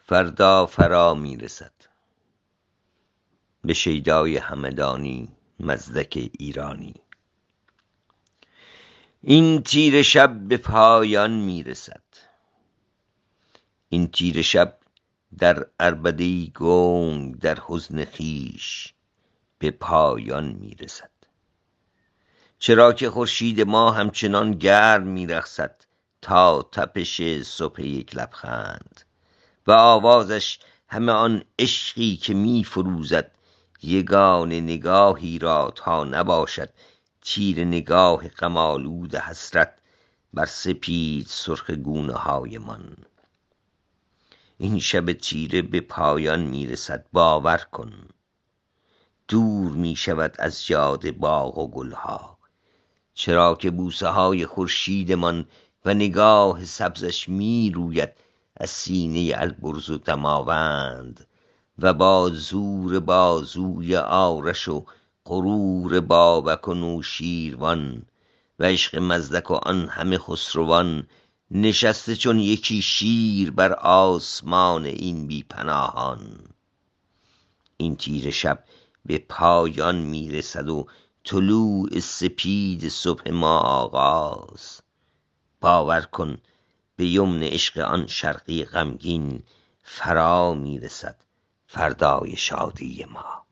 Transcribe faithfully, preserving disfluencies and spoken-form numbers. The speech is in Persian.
فردا فرا میرسد. به شیدای همدانی مزدک ایرانی. این تیره شب به پایان میرسد. این تیره شب در عربده‌ای گنگ در حزن خویش به پایان میرسد. چرا که خورشید ما همچنان گرم میرقصد تا تپش صبح یک لبخند و آوازش همه آن عشقی که میفروزد یگانه نگاهی را تا نباشد تیر نگاه غم آلود حسرت بر سپید سرخ گونه های من. این شب تیره به پایان میرسد. باور کن دور میشود از یاد باغ و گلها، چرا که بوسه های خورشیدمان و نگاه سبزش می روید از سینه البرز و دماوند و با زور بازوی آرش و غرور بابک و نوشیروان و عشق مزدک و آن همه خسروان نشسته چون یکی شیر بر آسمان این بی پناهان. این تیره شب به پایان میرسد و طلوع سپید صبح ما آغاز. باور کن به یمن عشق آن شرقی غمگین فرا میرسد فردای شادی ما.